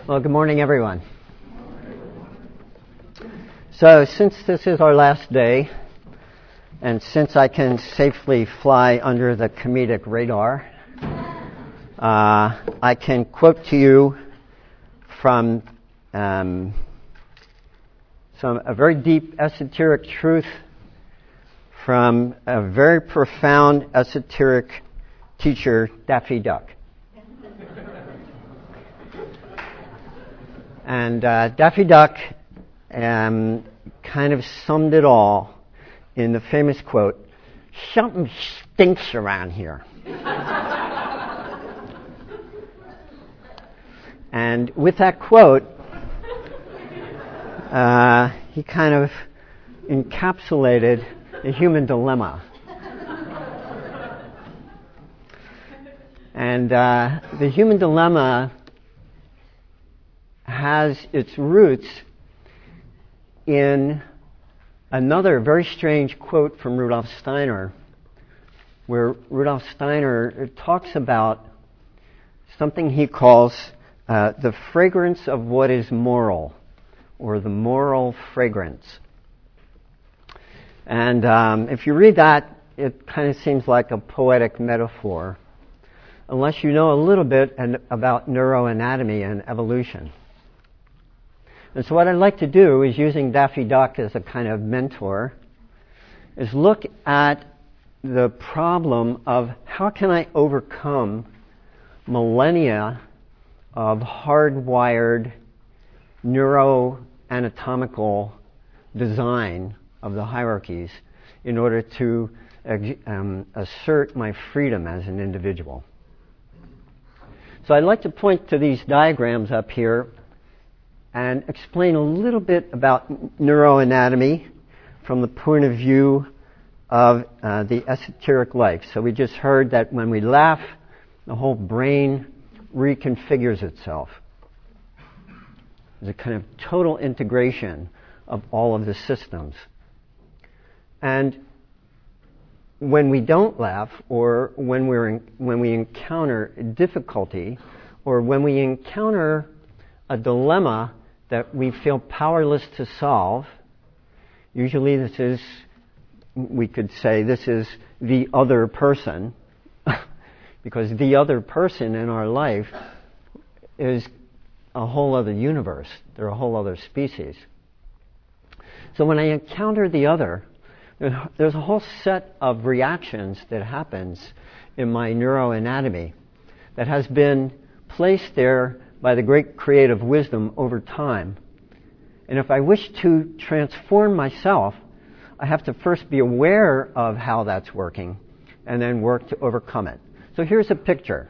Well, good morning, everyone. So, since this is our last day, and since I can safely fly under the comedic radar, I can quote to you from a very deep esoteric truth from a very profound esoteric teacher, Daffy Duck. And Daffy Duck kind of summed it all in the famous quote, "Something stinks around here." And with that quote, he kind of encapsulated the human dilemma. And the human dilemma has its roots in another very strange quote from Rudolf Steiner, where Rudolf Steiner talks about something he calls the fragrance of what is moral, or the moral fragrance. And if you read that, it kind of seems like a poetic metaphor, unless you know a little bit about neuroanatomy and evolution. And so what I'd like to do is, using Daffy Duck as a kind of mentor, is look at the problem of how can I overcome millennia of hardwired neuroanatomical design of the hierarchies in order to assert my freedom as an individual. So I'd like to point to these diagrams up here and explain a little bit about neuroanatomy from the point of view of the esoteric life. So we just heard that when we laugh, the whole brain reconfigures itself. There's a kind of total integration of all of the systems. And when we don't laugh, or when we encounter difficulty, or when we encounter a dilemma that we feel powerless to solve, usually we could say this is the other person, because the other person in our life is a whole other universe. They're a whole other species. So when I encounter the other, there's a whole set of reactions that happens in my neuroanatomy that has been placed there by the great creative wisdom over time. And if I wish to transform myself, I have to first be aware of how that's working and then work to overcome it. So here's a picture.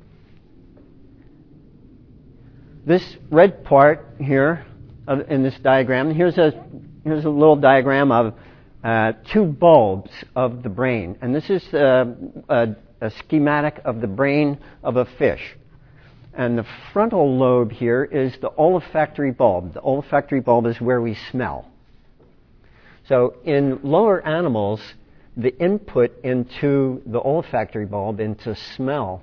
This red part here in this diagram, here's a little diagram of two bulbs of the brain. And this is a schematic of the brain of a fish. And the frontal lobe here is the olfactory bulb. The olfactory bulb is where we smell. So in lower animals, the input into the olfactory bulb, into smell,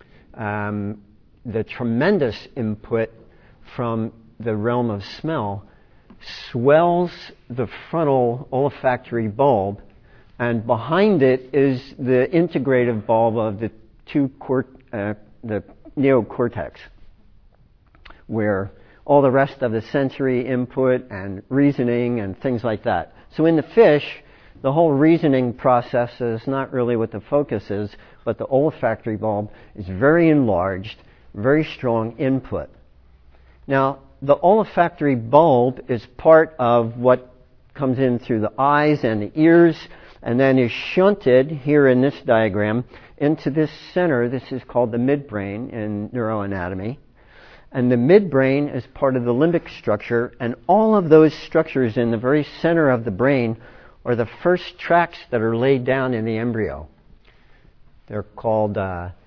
the tremendous input from the realm of smell swells the frontal olfactory bulb, and behind it is the integrative bulb of the the neocortex, where all the rest of the sensory input and reasoning and things like that. So in the fish, the whole reasoning process is not really what the focus is, but the olfactory bulb is very enlarged, very strong input. Now, the olfactory bulb is part of what comes in through the eyes and the ears, and then is shunted here in this diagram into this center. This is called the midbrain in neuroanatomy. And the midbrain is part of the limbic structure, and all of those structures in the very center of the brain are the first tracks that are laid down in the embryo. They're called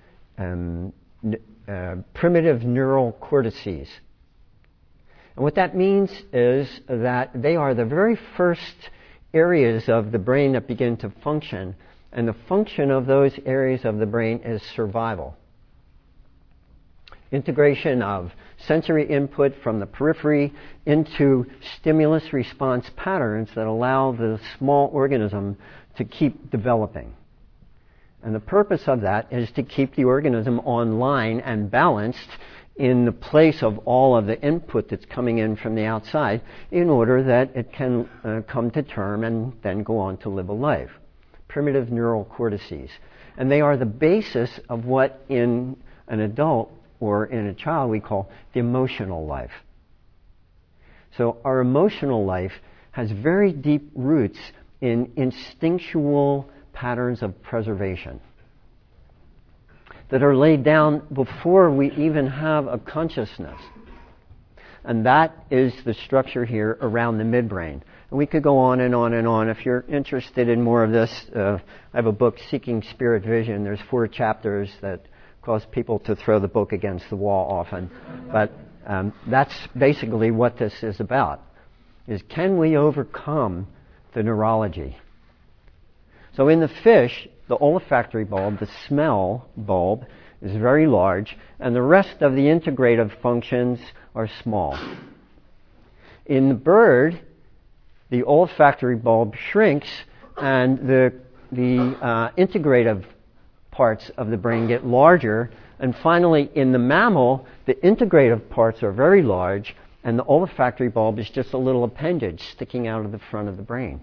primitive neural cortices. And what that means is that they are the very first areas of the brain that begin to function, and the function of those areas of the brain is survival. Integration of sensory input from the periphery into stimulus response patterns that allow the small organism to keep developing. And the purpose of that is to keep the organism online and balanced in the place of all of the input that's coming in from the outside in order that it can come to term and then go on to live a life. Primitive neural cortices. And they are the basis of what in an adult or in a child we call the emotional life. So our emotional life has very deep roots in instinctual patterns of preservation that are laid down before we even have a consciousness. And that is the structure here around the midbrain. And we could go on and on and on. If you're interested in more of this, I have a book, Seeking Spirit Vision. There's 4 chapters that cause people to throw the book against the wall often. But that's basically what this is about, is can we overcome the neurology? So in the fish, the olfactory bulb, the smell bulb, is very large, and the rest of the integrative functions are small. In the bird, the olfactory bulb shrinks, and the integrative parts of the brain get larger, and finally in the mammal, the integrative parts are very large, and the olfactory bulb is just a little appendage sticking out of the front of the brain.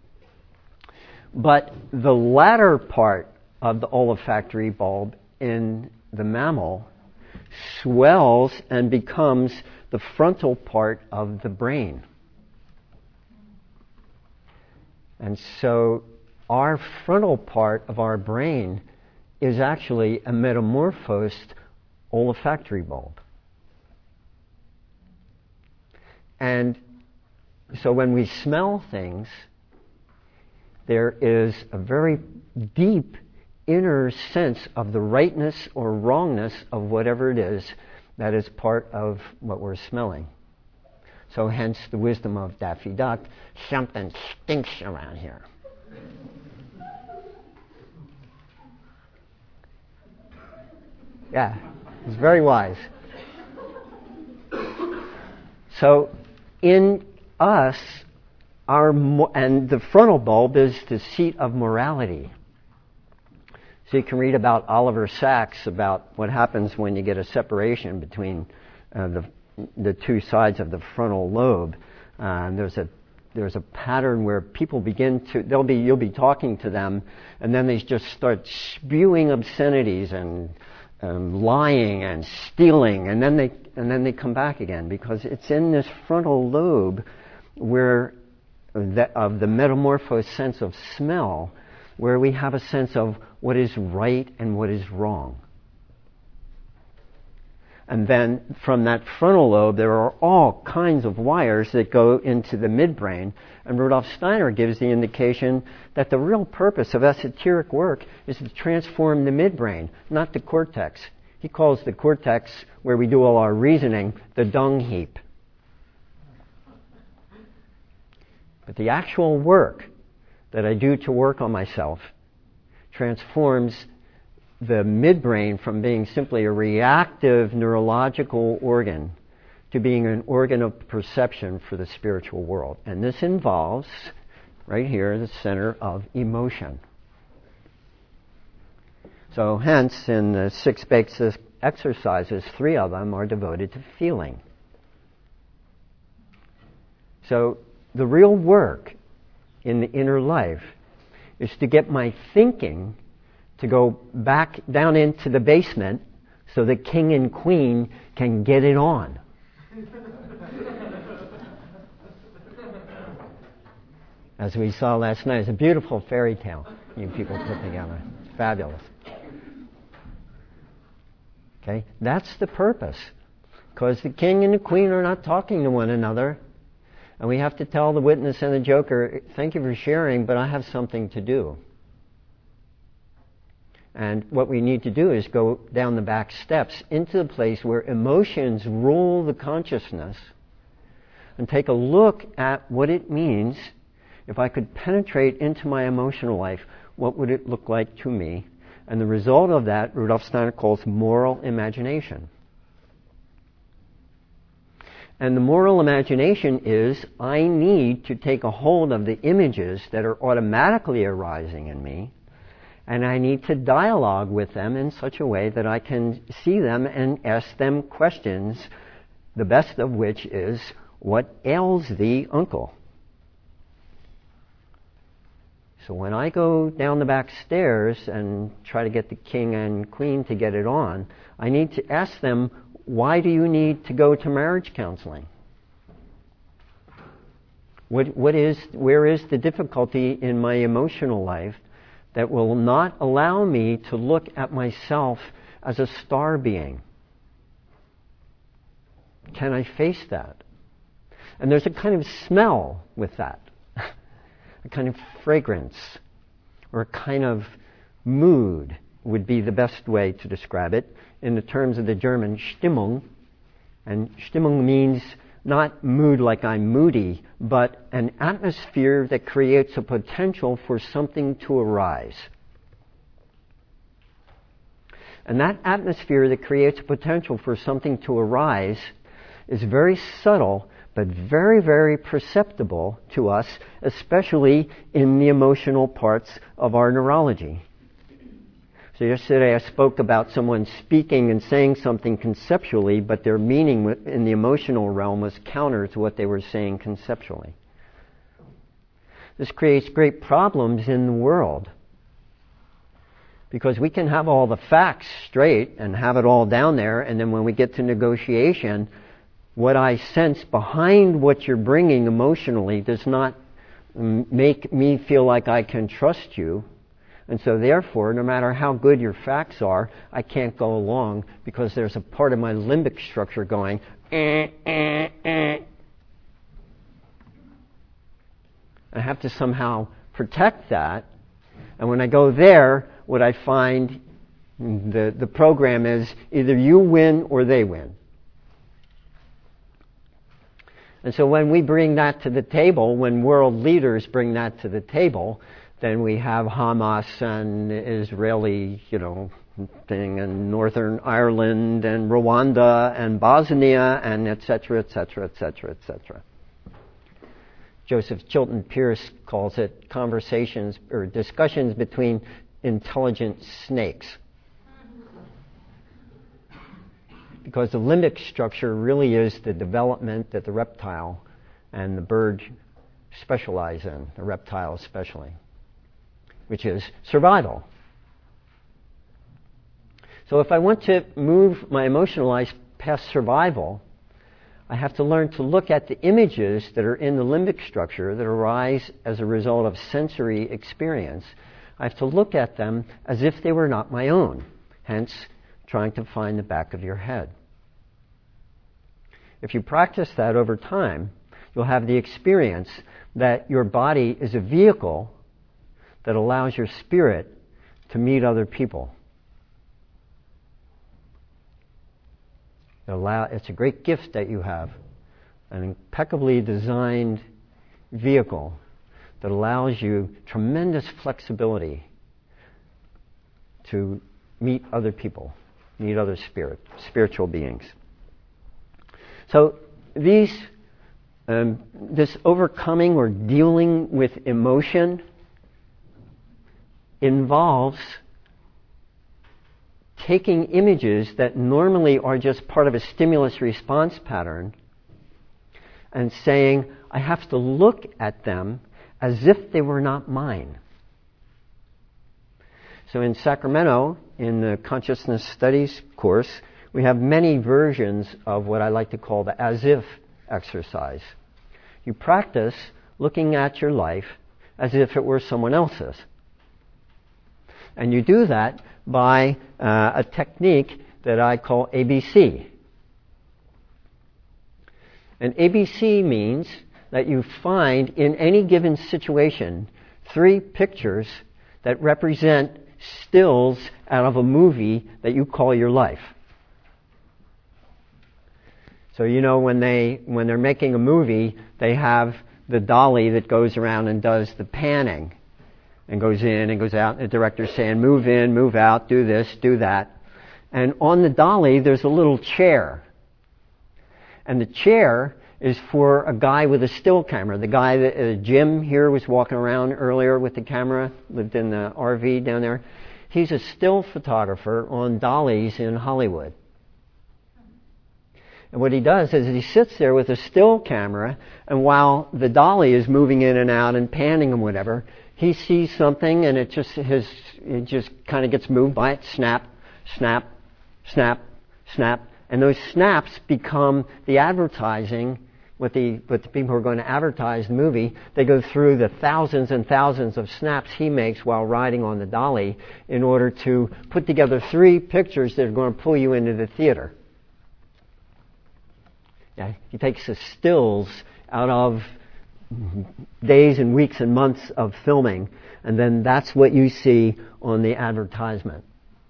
But the latter part of the olfactory bulb in the mammal swells and becomes the frontal part of the brain. And so our frontal part of our brain is actually a metamorphosed olfactory bulb. And so when we smell things, there is a very deep inner sense of the rightness or wrongness of whatever it is that is part of what we're smelling. So hence the wisdom of Daffy Duck, something stinks around here. Yeah, it's very wise. So in us, and the frontal bulb is the seat of morality. So you can read about Oliver Sacks, about what happens when you get a separation between the 2 sides of the frontal lobe. There's a pattern where people you'll be talking to them, and then they just start spewing obscenities and lying and stealing, and then they come back again, because it's in this frontal lobe where of the metamorphosed sense of smell, where we have a sense of what is right and what is wrong. And then from that frontal lobe, there are all kinds of wires that go into the midbrain. And Rudolf Steiner gives the indication that the real purpose of esoteric work is to transform the midbrain, not the cortex. He calls the cortex, where we do all our reasoning, the dung heap. But the actual work that I do to work on myself transforms the midbrain from being simply a reactive neurological organ to being an organ of perception for the spiritual world. And this involves, right here, the center of emotion. So hence, in the 6 basic exercises, 3 of them are devoted to feeling. So the real work in the inner life is to get my thinking to go back down into the basement so the king and queen can get it on. As we saw last night, it's a beautiful fairy tale you people put together. It's fabulous. Okay, that's the purpose. Because the king and the queen are not talking to one another. And we have to tell the witness and the joker, thank you for sharing, but I have something to do. And what we need to do is go down the back steps into the place where emotions rule the consciousness and take a look at what it means. If I could penetrate into my emotional life, what would it look like to me? And the result of that, Rudolf Steiner calls moral imagination. And the moral imagination is I need to take a hold of the images that are automatically arising in me, and I need to dialogue with them in such a way that I can see them and ask them questions, the best of which is, what ails thee, uncle? So when I go down the back stairs and try to get the king and queen to get it on, I need to ask them, why do you need to go to marriage counseling? Where is the difficulty in my emotional life that will not allow me to look at myself as a star being? Can I face that? And there's a kind of smell with that, a kind of fragrance, or a kind of mood would be the best way to describe it in the terms of the German Stimmung. And Stimmung means not mood like I'm moody, but an atmosphere that creates a potential for something to arise. And that atmosphere that creates a potential for something to arise is very subtle, but very, very perceptible to us, especially in the emotional parts of our neurology. So yesterday I spoke about someone speaking and saying something conceptually, but their meaning in the emotional realm was counter to what they were saying conceptually. This creates great problems in the world, because we can have all the facts straight and have it all down there, and then when we get to negotiation, what I sense behind what you're bringing emotionally does not make me feel like I can trust you. And so therefore, no matter how good your facts are, I can't go along because there's a part of my limbic structure going, I have to somehow protect that. And when I go there, what I find, the program is either you win or they win. And so when we bring that to the table, when world leaders bring that to the table, then we have Hamas and Israeli, thing, and Northern Ireland and Rwanda and Bosnia and et cetera, et cetera, et cetera, et cetera. Joseph Chilton Pearce calls it conversations or discussions between intelligent snakes. Because the limbic structure really is the development that the reptile and the bird specialize in, the reptile especially, which is survival. So if I want to move my emotional life past survival, I have to learn to look at the images that are in the limbic structure that arise as a result of sensory experience. I have to look at them as if they were not my own, hence trying to find the back of your head. If you practice that over time, you'll have the experience that your body is a vehicle that allows your spirit to meet other people. It's a great gift that you have, an impeccably designed vehicle that allows you tremendous flexibility to meet other people, meet other spiritual beings. So this overcoming or dealing with emotion involves taking images that normally are just part of a stimulus response pattern and saying, I have to look at them as if they were not mine. So in Sacramento, in the Consciousness Studies course, we have many versions of what I like to call the as-if exercise. You practice looking at your life as if it were someone else's. And you do that by a technique that I call ABC. And ABC means that you find in any given situation 3 pictures that represent stills out of a movie that you call your life. So when they're making a movie, they have the dolly that goes around and does the panning and goes in and goes out, and the director's saying, move in, move out, do this, do that. And on the dolly, there's a little chair. And the chair is for a guy with a still camera. The guy that Jim here was walking around earlier with the camera, lived in the RV down there. He's a still photographer on dollies in Hollywood. And what he does is he sits there with a still camera, and while the dolly is moving in and out and panning and whatever, he sees something and it just kind of gets moved by it. Snap, snap, snap, snap. And those snaps become the advertising. With the people who are going to advertise the movie, they go through the thousands and thousands of snaps he makes while riding on the dolly in order to put together 3 pictures that are going to pull you into the theater. Yeah, he takes the stills out of days and weeks and months of filming, and then that's what you see on the advertisement.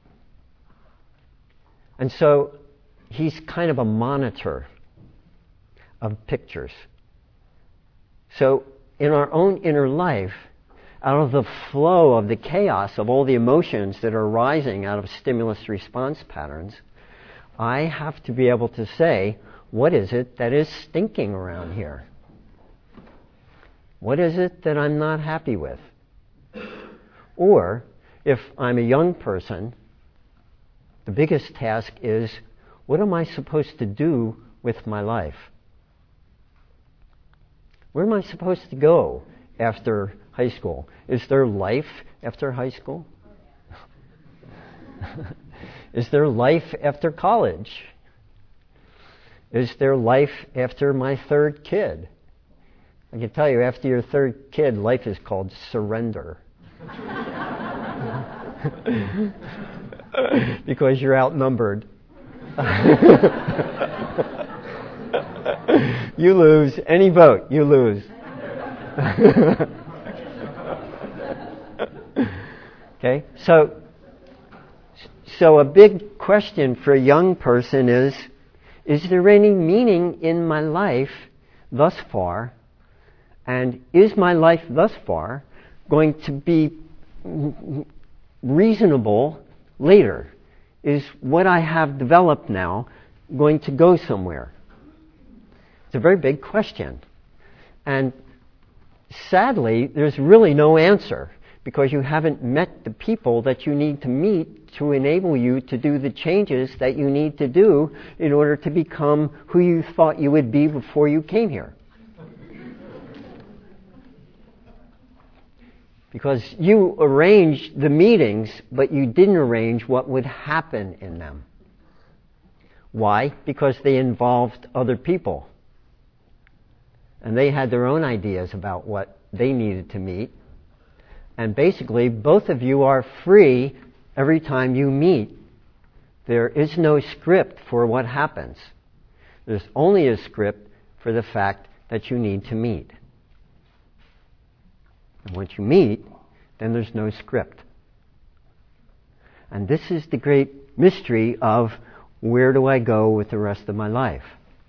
And so he's kind of a monitor of pictures. So in our own inner life, out of the flow of the chaos of all the emotions that are arising out of stimulus response patterns, I have to be able to say, what is it that is stinking around here? What is it that I'm not happy with? Or, if I'm a young person, the biggest task is, what am I supposed to do with my life? Where am I supposed to go after high school? Is there life after high school? Is there life after college? Is there life after my 3rd kid? I can tell you, after your 3rd kid, life is called surrender. Because you're outnumbered. You lose. Any vote, you lose. Okay, so a big question for a young person is there any meaning in my life thus far? And is my life thus far going to be reasonable later? Is what I have developed now going to go somewhere? It's a very big question. And sadly, there's really no answer, because you haven't met the people that you need to meet to enable you to do the changes that you need to do in order to become who you thought you would be before you came here. Because you arranged the meetings, but you didn't arrange what would happen in them. Why? Because they involved other people. And they had their own ideas about what they needed to meet. And basically, both of you are free every time you meet. There is no script for what happens. There's only a script for the fact that you need to meet. And once you meet, then there's no script. And this is the great mystery of where do I go with the rest of my life?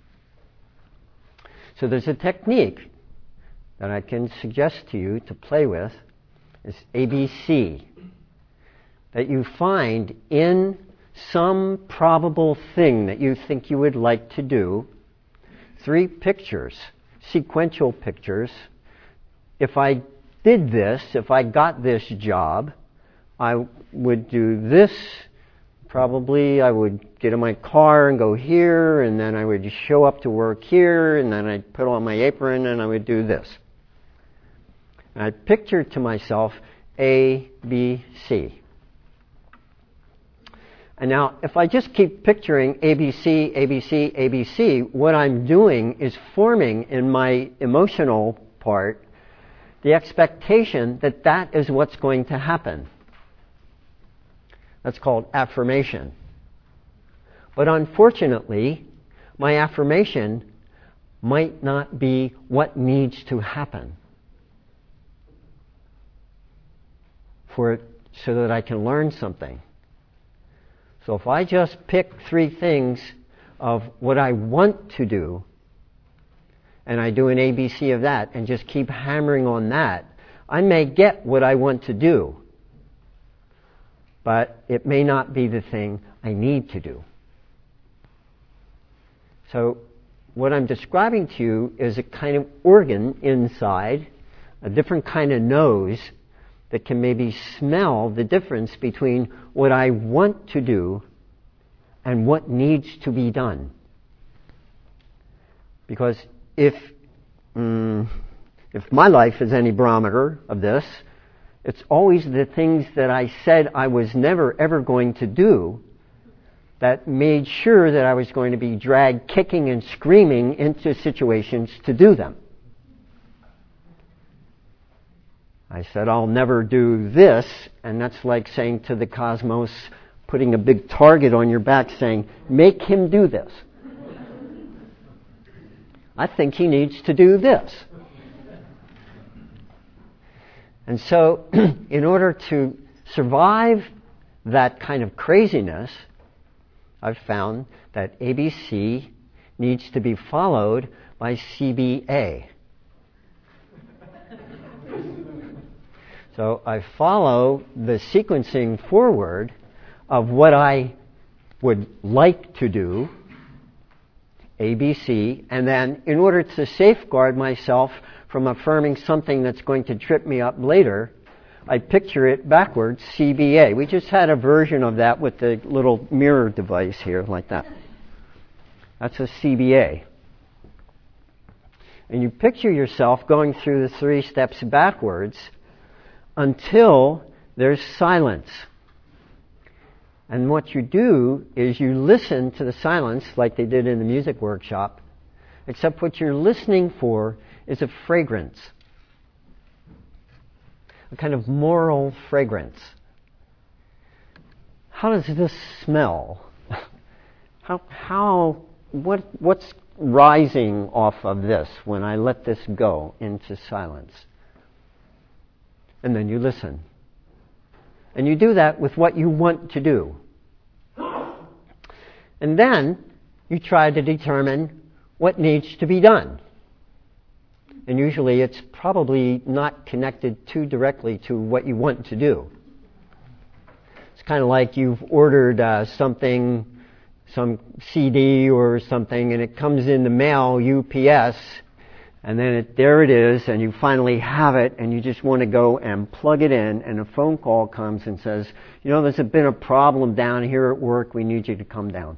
So there's a technique that I can suggest to you to play with. It's ABC. That you find in some probable thing that you think you would like to do, 3 pictures, sequential pictures. If I did this, if I got this job, I would do this. Probably I would get in my car and go here, and then I would show up to work here, and then I'd put on my apron and I would do this. And I'd picture to myself A, B, C. And now, if I just keep picturing ABC, ABC, ABC, what I'm doing is forming in my emotional part the expectation that that is what's going to happen. That's called affirmation. But unfortunately, my affirmation might not be what needs to happen for it so that I can learn something. So if I just pick 3 things of what I want to do, and I do an ABC of that, and just keep hammering on that, I may get what I want to do, but it may not be the thing I need to do. So what I'm describing to you is a kind of organ inside, a different kind of nose that can maybe smell the difference between what I want to do and what needs to be done. Because if my life is any barometer of this, it's always the things that I said I was never ever going to do that made sure that I was going to be dragged kicking and screaming into situations to do them. I said, I'll never do this, and that's like saying to the cosmos, putting a big target on your back saying, make him do this. I think he needs to do this. And so, in order to survive that kind of craziness, I've found that ABC needs to be followed by CBA. So I follow the sequencing forward of what I would like to do, ABC, and then in order to safeguard myself from affirming something that's going to trip me up later, I picture it backwards, CBA. We just had a version of that with the little mirror device here, like that. That's a CBA. And you picture yourself going through the 3 steps backwards until there's silence. And what you do is you listen to the silence like they did in the music workshop, except what you're listening for is a fragrance. A kind of moral fragrance. How does this smell? What's rising off of this when I let this go into silence? And then you listen. And you do that with what you want to do. And then you try to determine what needs to be done. And usually it's probably not connected too directly to what you want to do. It's kind of like you've ordered something, some CD or something, and it comes in the mail, UPS, and then there it is, and you finally have it, and you just want to go and plug it in, and a phone call comes and says, you know, there's been a problem down here at work, we need you to come down.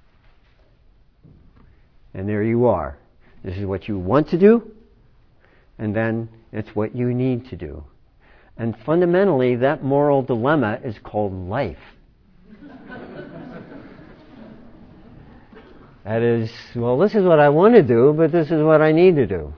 And there you are. This is what you want to do, and then it's what you need to do. And fundamentally, that moral dilemma is called life. That is, well, this is what I want to do, but this is what I need to do.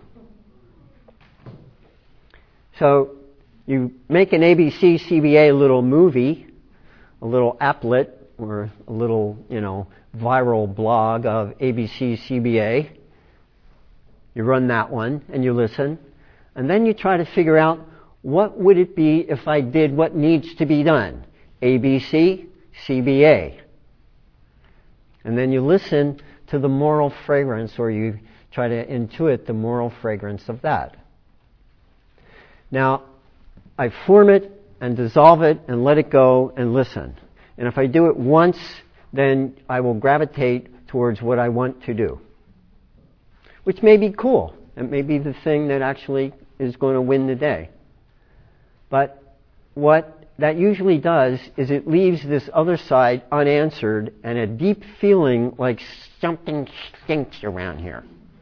So, you make an ABC CBA little movie, a little applet, or a little, viral blog of ABC CBA. You run that one, and you listen. And then you try to figure out, what would it be if I did what needs to be done? ABC, CBA. And then you listen to the moral fragrance, or you try to intuit the moral fragrance of that. Now, I form it and dissolve it and let it go and listen. And if I do it once, then I will gravitate towards what I want to do. Which may be cool. It may be the thing that actually is going to win the day. But what that usually does is it leaves this other side unanswered and a deep feeling like something stinks around here.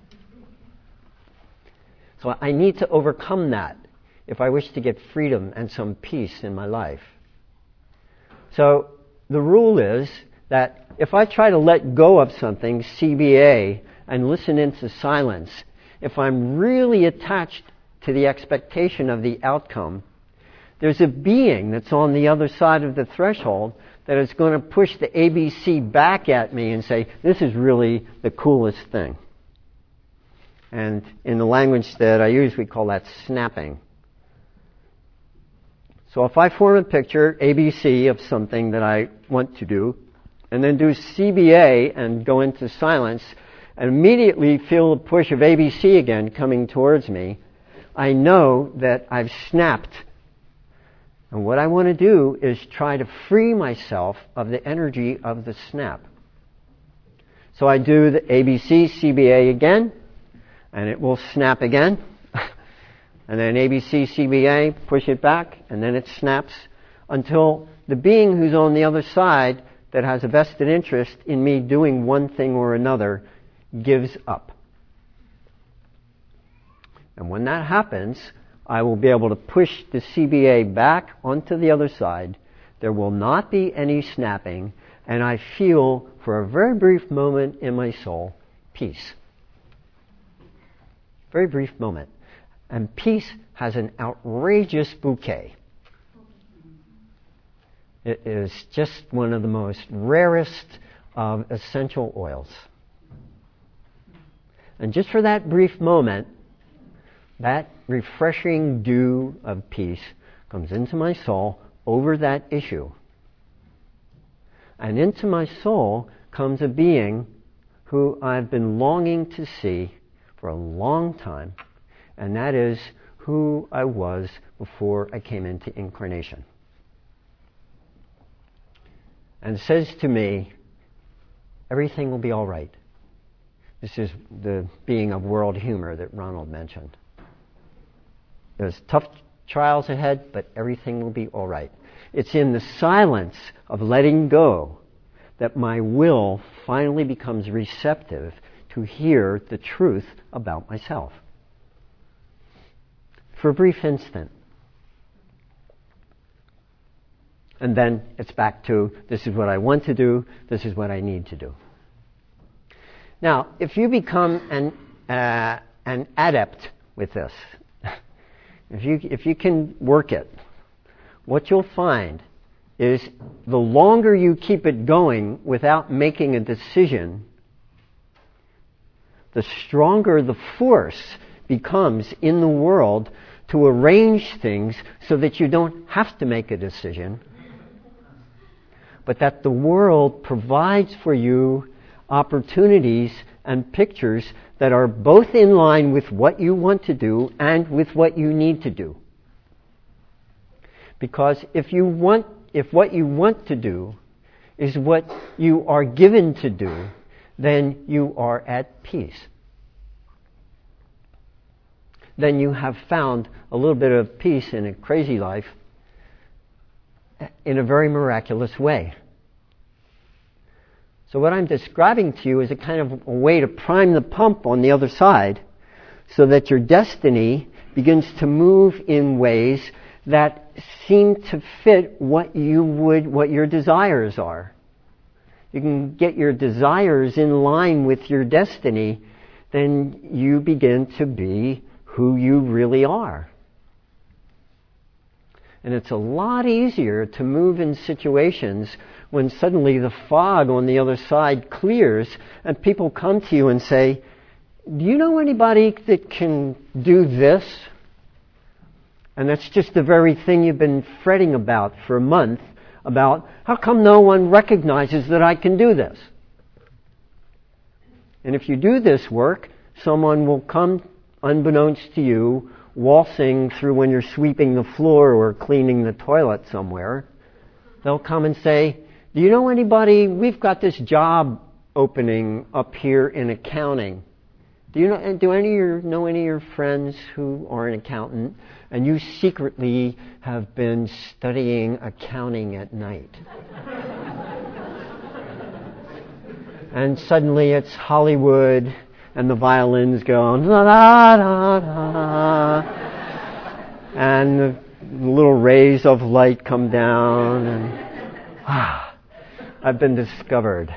So I need to overcome that if I wish to get freedom and some peace in my life. So the rule is that if I try to let go of something, CBA, and listen into silence, if I'm really attached to the expectation of the outcome, there's a being that's on the other side of the threshold that is going to push the ABC back at me and say, this is really the coolest thing. And in the language that I use, we call that snapping. So if I form a picture, ABC, of something that I want to do, and then do CBA and go into silence, and immediately feel the push of ABC again coming towards me, I know that I've snapped. And what I want to do is try to free myself of the energy of the snap. So I do the ABC, CBA again, and it will snap again. And then ABC, CBA, push it back, and then it snaps until the being who's on the other side that has a vested interest in me doing one thing or another gives up. And when that happens, I will be able to push the CBA back onto the other side. There will not be any snapping, and I feel, for a very brief moment in my soul, peace. Very brief moment. And peace has an outrageous bouquet. It is just one of the most rarest of essential oils. And just for that brief moment, that refreshing dew of peace comes into my soul over that issue. And into my soul comes a being who I've been longing to see for a long time, and that is who I was before I came into incarnation. And says to me, everything will be all right. This is the being of world humor that Ronald mentioned. There's tough trials ahead, but everything will be all right. It's in the silence of letting go that my will finally becomes receptive to hear the truth about myself. For a brief instant. And then it's back to, this is what I want to do, this is what I need to do. Now, if you become an adept with this, if you can work it, what you'll find is the longer you keep it going without making a decision, the stronger the force becomes in the world to arrange things so that you don't have to make a decision, but that the world provides for you opportunities and pictures that are both in line with what you want to do and with what you need to do. Because if what you want to do is what you are given to do, then you are at peace. Then you have found a little bit of peace in a crazy life in a very miraculous way. So what I'm describing to you is a kind of a way to prime the pump on the other side so that your destiny begins to move in ways that seem to fit what your desires are. You can get your desires in line with your destiny, then you begin to be who you really are. And it's a lot easier to move in situations when suddenly the fog on the other side clears and people come to you and say, do you know anybody that can do this? And that's just the very thing you've been fretting about for a month, about how come no one recognizes that I can do this? And if you do this work, someone will come unbeknownst to you, waltzing through when you're sweeping the floor or cleaning the toilet somewhere. They'll come and say, do you know anybody? We've got this job opening up here in accounting. Do any of your friends who are an accountant and you secretly have been studying accounting at night? And suddenly it's Hollywood and the violins go da da da da, and the little rays of light come down, and I've been discovered.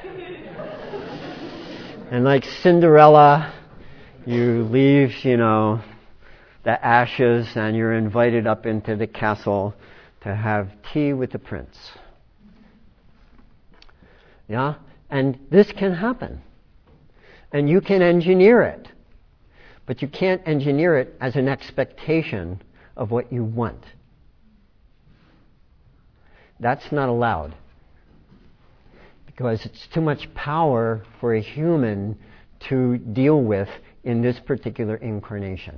And like Cinderella, you leave, the ashes, and you're invited up into the castle to have tea with the prince. Yeah? And this can happen. And you can engineer it. But you can't engineer it as an expectation of what you want. That's not allowed. Because it's too much power for a human to deal with in this particular incarnation.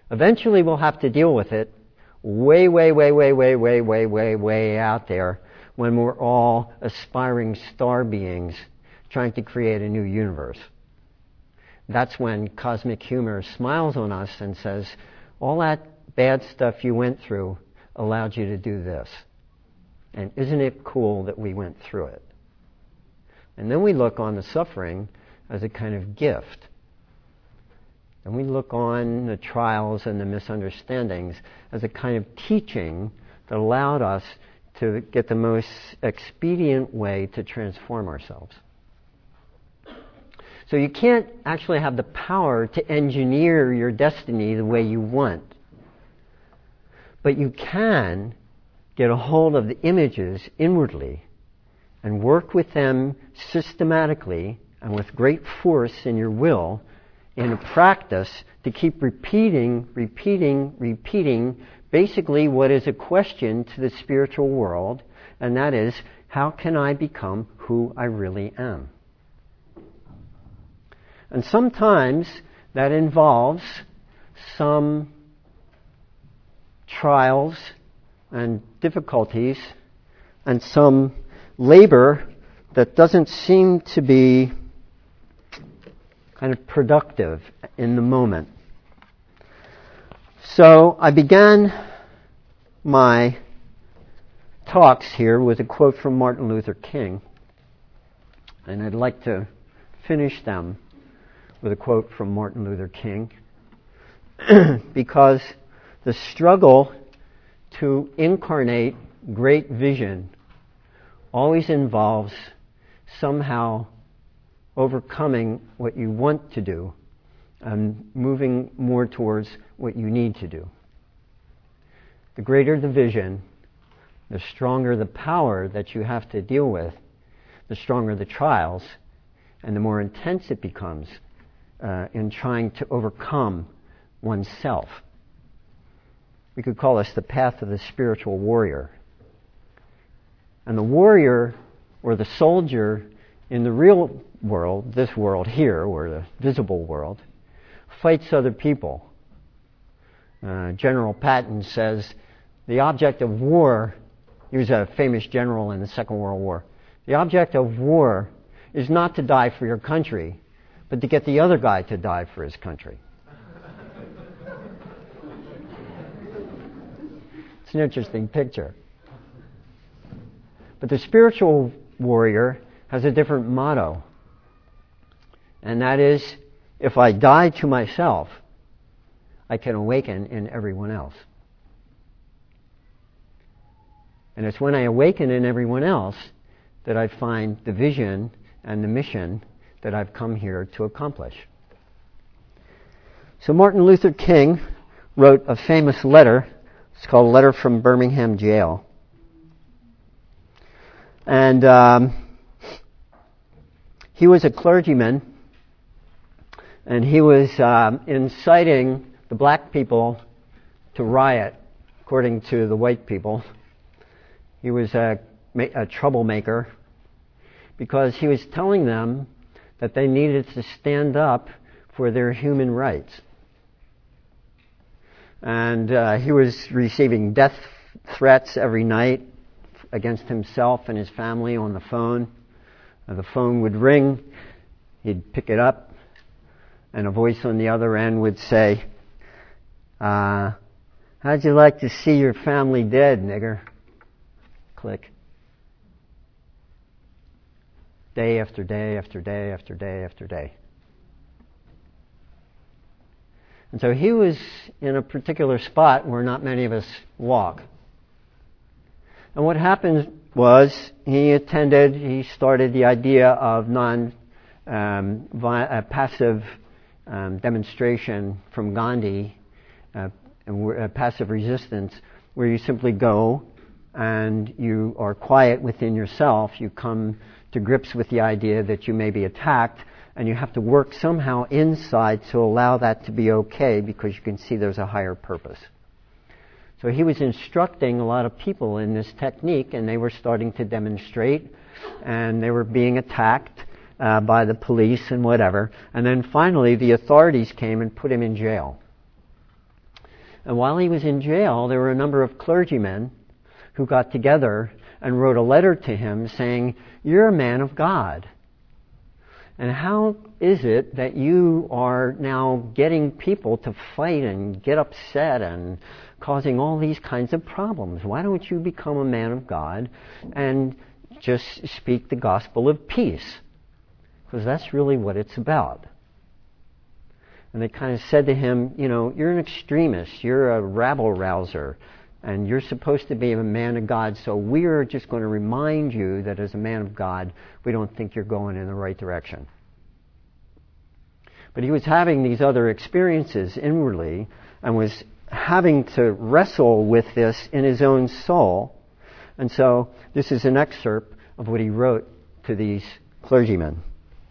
Eventually we'll have to deal with it way, way, way, way, way, way, way, way, way out there when we're all aspiring star beings trying to create a new universe. That's when cosmic humor smiles on us and says, all that bad stuff you went through allowed you to do this. And isn't it cool that we went through it? And then we look on the suffering as a kind of gift. And we look on the trials and the misunderstandings as a kind of teaching that allowed us to get the most expedient way to transform ourselves. So you can't actually have the power to engineer your destiny the way you want. But you can get a hold of the images inwardly and work with them systematically and with great force in your will in a practice to keep repeating basically what is a question to the spiritual world, and that is, how can I become who I really am? And sometimes that involves some trials and difficulties and some labor that doesn't seem to be kind of productive in the moment. So I began my talks here with a quote from Martin Luther King, and I'd like to finish them with a quote from Martin Luther King, because the struggle to incarnate great vision always involves somehow overcoming what you want to do and moving more towards what you need to do. The greater the vision, the stronger the power that you have to deal with, the stronger the trials, and the more intense it becomes in trying to overcome oneself. We could call this the path of the spiritual warrior. And the warrior, or the soldier in the real world, this world here, or the visible world, fights other people. General Patton says, the object of war, he was a famous general in the Second World War, the object of war is not to die for your country, but to get the other guy to die for his country. It's an interesting picture. But the spiritual warrior has a different motto. And that is, if I die to myself, I can awaken in everyone else. And it's when I awaken in everyone else that I find the vision and the mission that I've come here to accomplish. So Martin Luther King wrote a famous letter. It's called Letter from Birmingham Jail. And he was a clergyman, and he was inciting the black people to riot, according to the white people. He was a troublemaker, because he was telling them that they needed to stand up for their human rights. And he was receiving death threats every night against himself and his family on the phone. The phone would ring, he'd pick it up, and a voice on the other end would say, how'd you like to see your family dead, nigger? Click. Day after day after day after day after day. And so he was in a particular spot where not many of us walk. And what happened was he started the idea of passive demonstration from Gandhi, passive resistance, where you simply go and you are quiet within yourself. You come to grips with the idea that you may be attacked, and you have to work somehow inside to allow that to be okay, because you can see there's a higher purpose. So he was instructing a lot of people in this technique, and they were starting to demonstrate, and they were being attacked by the police and whatever. And then finally the authorities came and put him in jail. And while he was in jail, there were a number of clergymen who got together and wrote a letter to him saying, "You're a man of God. And how is it that you are now getting people to fight and get upset and causing all these kinds of problems? Why don't you become a man of God and just speak the gospel of peace? Because that's really what it's about." And they kind of said to him, "You're an extremist, you're a rabble-rouser, and you're supposed to be a man of God, so we're just going to remind you that as a man of God, we don't think you're going in the right direction." But he was having these other experiences inwardly and was having to wrestle with this in his own soul. And so this is an excerpt of what he wrote to these clergymen.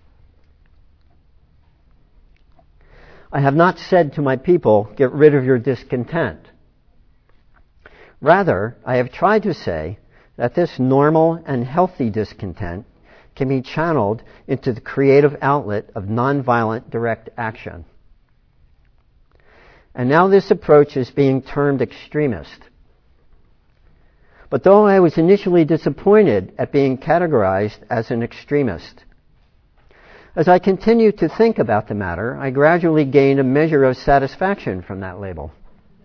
"I have not said to my people, 'Get rid of your discontent.' Rather, I have tried to say that this normal and healthy discontent can be channeled into the creative outlet of nonviolent direct action. And now this approach is being termed extremist. But though I was initially disappointed at being categorized as an extremist, as I continued to think about the matter, I gradually gained a measure of satisfaction from that label.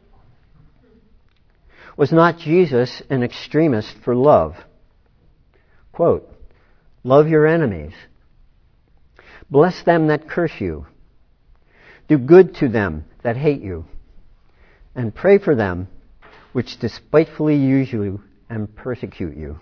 Was not Jesus an extremist for love? Quote, 'Love your enemies. Bless them that curse you. Do good to them that hate you. And pray for them which despitefully use you and persecute you.'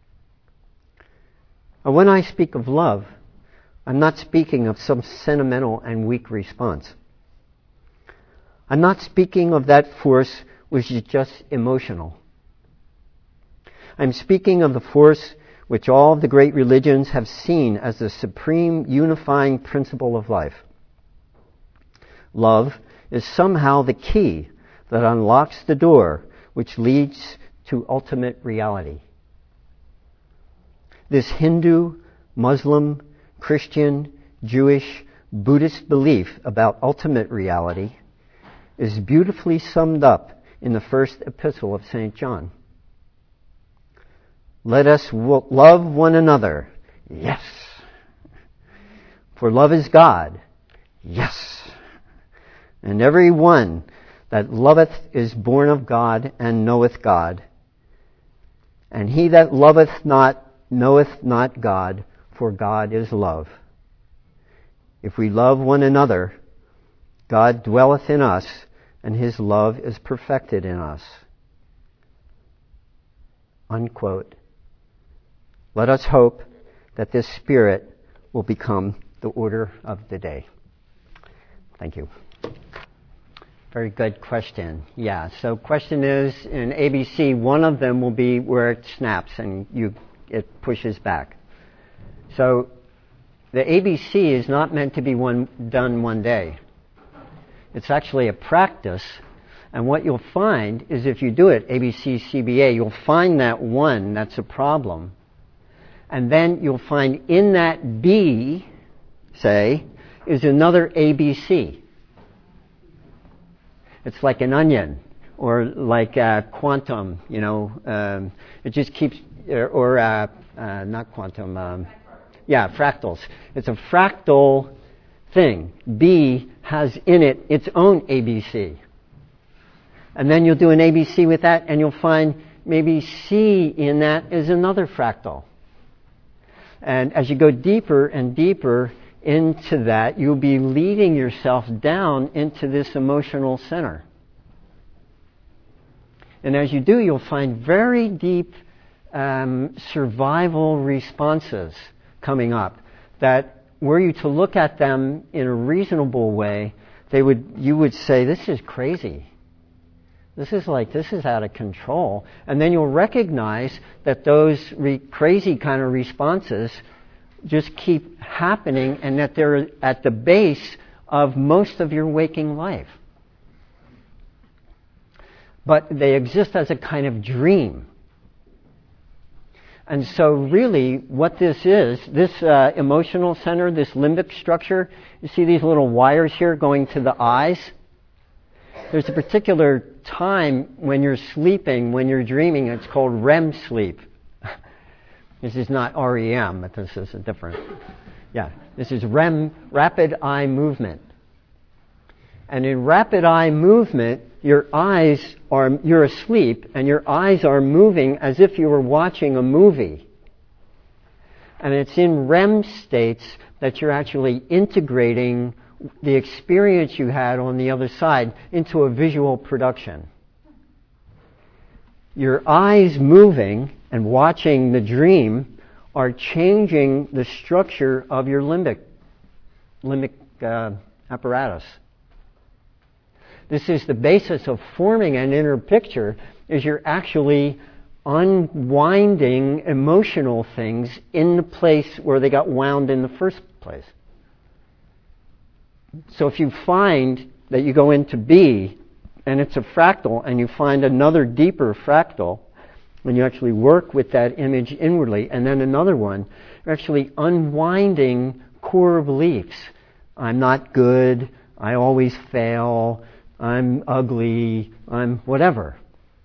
And when I speak of love, I'm not speaking of some sentimental and weak response. I'm not speaking of that force which is just emotional. I'm speaking of the force which all of the great religions have seen as the supreme unifying principle of life. Love is somehow the key that unlocks the door which leads to ultimate reality. This Hindu, Muslim, Christian, Jewish, Buddhist belief about ultimate reality is beautifully summed up in the first epistle of St. John. Let us love one another. Yes. For love is God. Yes. And every one that loveth is born of God and knoweth God. And he that loveth not knoweth not God, for God is love. If we love one another, God dwelleth in us, and his love is perfected in us." Unquote. Let us hope that this spirit will become the order of the day. Thank you. Very good question. Yeah, so question is, in ABC, one of them will be where it snaps and it pushes back. So the ABC is not meant to be done one day. It's actually a practice. And what you'll find is if you do it, ABC, CBA, you'll find that one that's a problem. And then you'll find in that B, say, is another ABC. It's like an onion, or like quantum, it just keeps, not quantum, fractals. It's a fractal thing. B has in it its own ABC. And then you'll do an ABC with that, and you'll find maybe C in that is another fractal. And as you go deeper and deeper into that, you'll be leading yourself down into this emotional center. And as you do, you'll find very deep survival responses coming up that were you to look at them in a reasonable way, you would say, this is crazy. This is out of control. And then you'll recognize that those crazy kind of responses just keep happening and that they're at the base of most of your waking life. But they exist as a kind of dream. And so really what this is, this emotional center, this limbic structure, you see these little wires here going to the eyes? There's a particular time when you're sleeping, when you're dreaming, it's called REM sleep. This is not REM, but this is a different. Yeah, this is REM, rapid eye movement. And in rapid eye movement, you're asleep and your eyes are moving as if you were watching a movie. And it's in REM states that you're actually integrating the experience you had on the other side into a visual production. Your eyes moving and watching the dream are changing the structure of your limbic apparatus. This is the basis of forming an inner picture, is you're actually unwinding emotional things in the place where they got wound in the first place. So if you find that you go into B, and it's a fractal, and you find another deeper fractal, when you actually work with that image inwardly, and then another one, you're actually unwinding core beliefs. I'm not good, I always fail, I'm ugly, I'm whatever.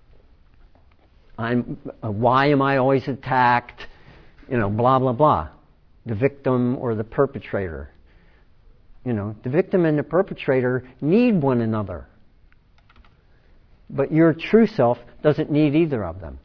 Why am I always attacked? Blah, blah, blah. The victim or the perpetrator. The victim and the perpetrator need one another. But your true self doesn't need either of them.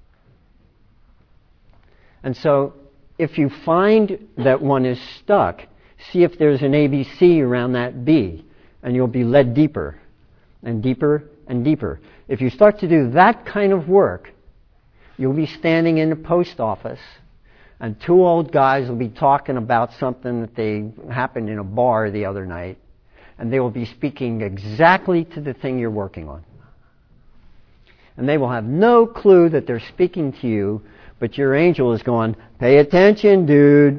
And so, if you find that one is stuck, see if there's an ABC around that B, and you'll be led deeper and deeper and deeper. If you start to do that kind of work, you'll be standing in the post office, and two old guys will be talking about something that happened in a bar the other night, and they will be speaking exactly to the thing you're working on. And they will have no clue that they're speaking to you, but your angel is going, pay attention, dude.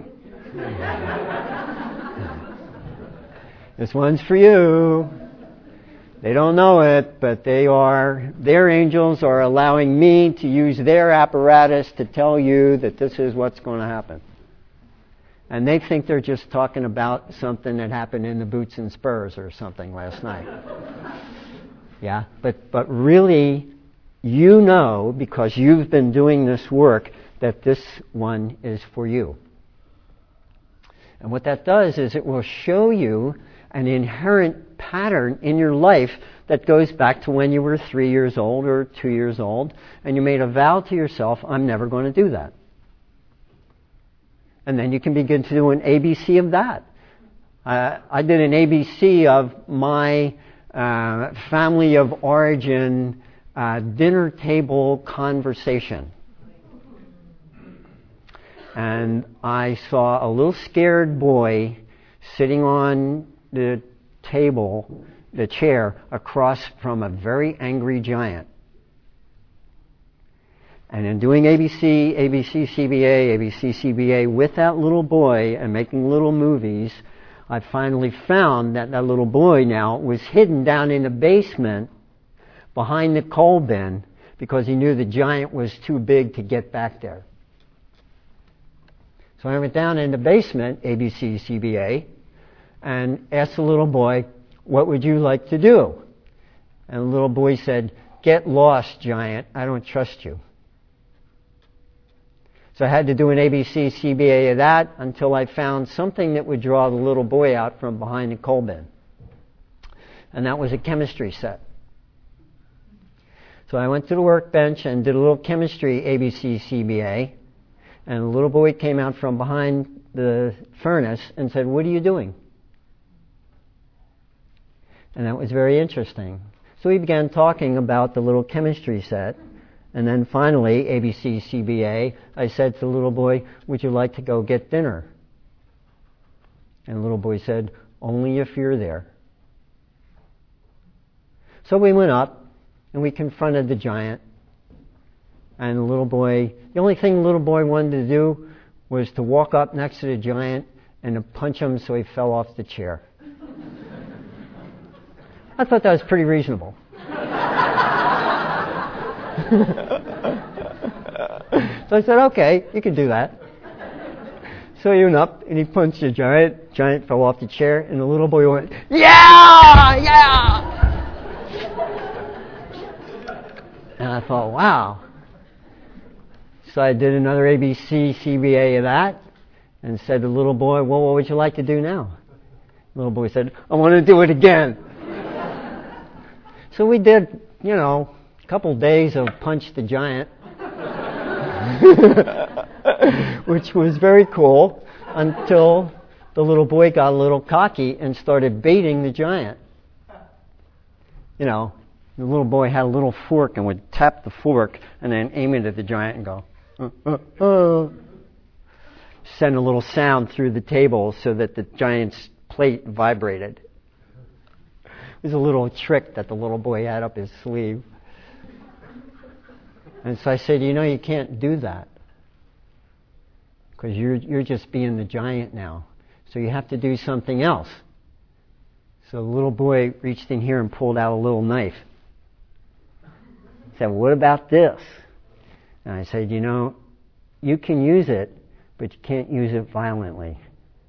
This one's for you. They don't know it, but their angels are allowing me to use their apparatus to tell you that this is what's going to happen. And they think they're just talking about something that happened in the Boots and Spurs or something last night. Yeah, but really, because you've been doing this work, that this one is for you. And what that does is it will show you an inherent pattern in your life that goes back to when you were 3 years old or 2 years old, and you made a vow to yourself, I'm never going to do that. And then you can begin to do an ABC of that. I did an ABC of my family of origin dinner table conversation. And I saw a little scared boy sitting on the table, the chair, across from a very angry giant. And in doing ABC, CBA with that little boy and making little movies, I finally found that little boy now was hidden down in the basement behind the coal bin because he knew the giant was too big to get back there. So I went down in the basement, ABC, CBA, and asked the little boy, what would you like to do? And the little boy said, get lost, giant. I don't trust you. So I had to do an ABC, CBA of that until I found something that would draw the little boy out from behind the coal bin. And that was a chemistry set. So I went to the workbench and did a little chemistry ABC, CBA. And the little boy came out from behind the furnace and said, what are you doing? And that was very interesting. So we began talking about the little chemistry set. And then finally, ABC, CBA, I said to the little boy, would you like to go get dinner? And the little boy said, only if you're there. So we went up and we confronted the giant. And the only thing the little boy wanted to do was to walk up next to the giant and to punch him so he fell off the chair. I thought that was pretty reasonable. So I said, okay, you can do that. So he went up and he punched the giant. Giant fell off the chair and the little boy went, yeah, yeah. And I thought, wow. So I did another ABC, CBA of that, and said to the little boy, well, what would you like to do now? The little boy said, I want to do it again. So we did, a couple days of Punch the Giant, which was very cool, until the little boy got a little cocky and started baiting the giant. The little boy had a little fork and would tap the fork and then aim it at the giant and go, send a little sound through the table so that the giant's plate vibrated. It was a little trick that the little boy had up his sleeve. And so I said, you can't do that, because you're just being the giant now. So you have to do something else. So the little boy reached in here and pulled out a little knife. He said, what about this? And I said, you can use it, but you can't use it violently.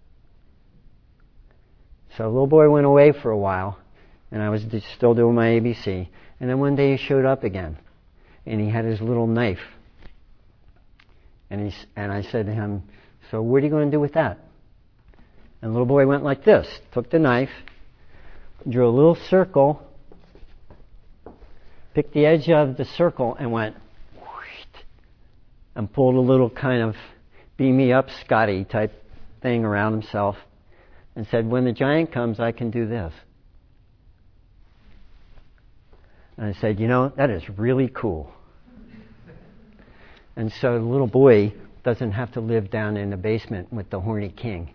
So the little boy went away for a while, and I was still doing my ABC. And then one day he showed up again, and he had his little knife. And I said to him, so what are you going to do with that? And the little boy went like this, took the knife, drew a little circle, picked the edge of the circle and went, whoosh, and pulled a little kind of beam me up Scotty type thing around himself, and said, when the giant comes, I can do this. And I said, that is really cool. And so the little boy doesn't have to live down in the basement with the horny king.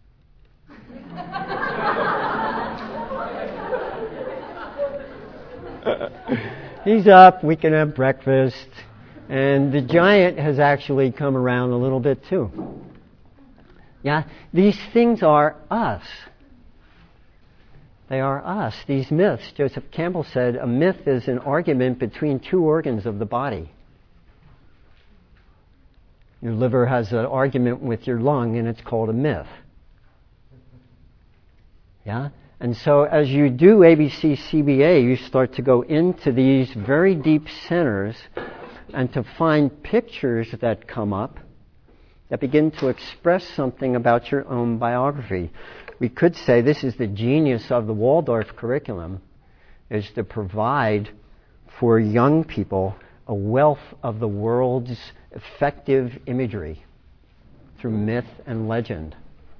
He's up, we can have breakfast, and the giant has actually come around a little bit too. Yeah, these things are us. They are us. These myths, Joseph Campbell said, a myth is an argument between two organs of the body. Your liver has an argument with your lung, and it's called a myth. Yeah? And so as you do ABC CBA, you start to go into these very deep centers and to find pictures that come up that begin to express something about your own biography. We could say this is the genius of the Waldorf curriculum, is to provide for young people a wealth of the world's effective imagery through myth and legend.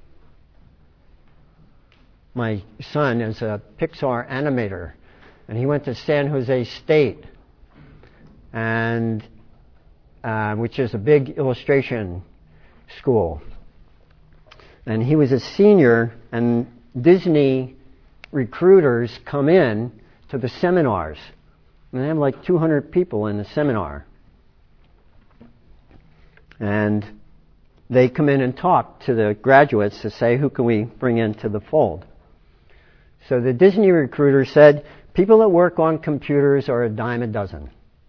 My son is a Pixar animator, and he went to San Jose State, and which is a big illustration school. And he was a senior, and Disney recruiters come in to the seminars. And they have like 200 people in the seminar. And they come in and talk to the graduates to say, who can we bring into the fold? So the Disney recruiter said, people that work on computers are a dime a dozen.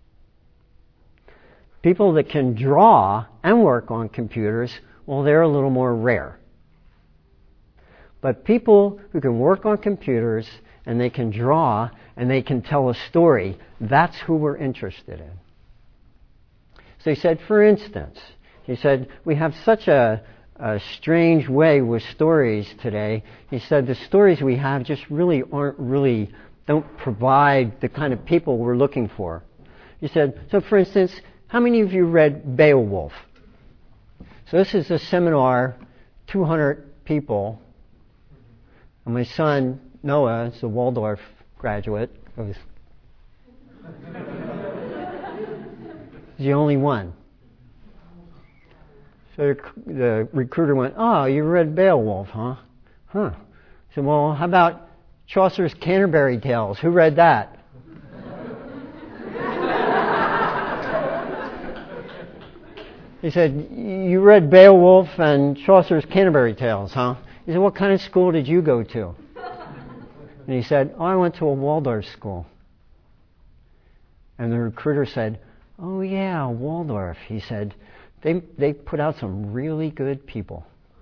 People that can draw and work on computers, well, they're a little more rare. But people who can work on computers and they can draw and they can tell a story, that's who we're interested in. So he said, for instance, we have such a strange way with stories today. He said the stories we have just don't provide the kind of people we're looking for. He said, so for instance, how many of you read Beowulf? So this is a seminar, 200 people. And my son, Noah, is a Waldorf graduate. He's the only one. So the recruiter went, oh, you read Beowulf, huh? Huh. I said, well, how about Chaucer's Canterbury Tales? Who read that? He said, you read Beowulf and Chaucer's Canterbury Tales, huh? He said, what kind of school did you go to? And he said, oh, I went to a Waldorf school. And the recruiter said, oh yeah, Waldorf. He said, they put out some really good people.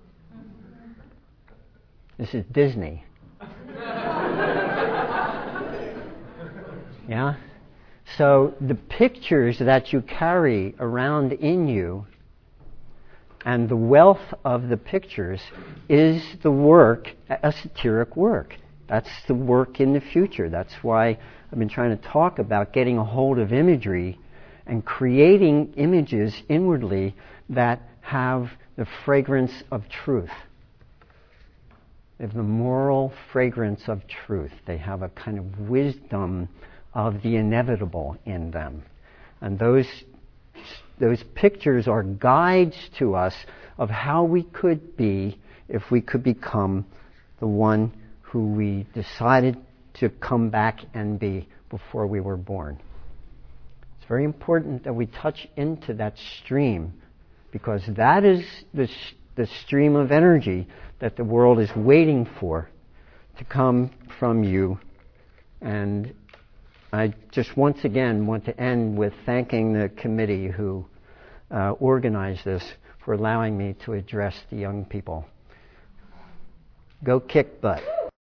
This is Disney. Yeah? So the pictures that you carry around in you and the wealth of the pictures is the work, esoteric work. That's the work in the future. That's why I've been trying to talk about getting a hold of imagery and creating images inwardly that have the fragrance of truth. They have the moral fragrance of truth. They have a kind of wisdom of the inevitable in them. And those pictures are guides to us of how we could be if we could become the one who we decided to come back and be before we were born. It's very important that we touch into that stream, because that is the stream of energy that the world is waiting for to come from you. And I just once again want to end with thanking the committee who organized this for allowing me to address the young people. Go kick butt.